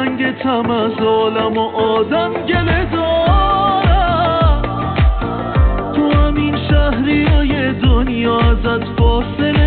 رنگتم از عالم و آدم گله دارم. تو همین شهری های دنیا ازت فاصله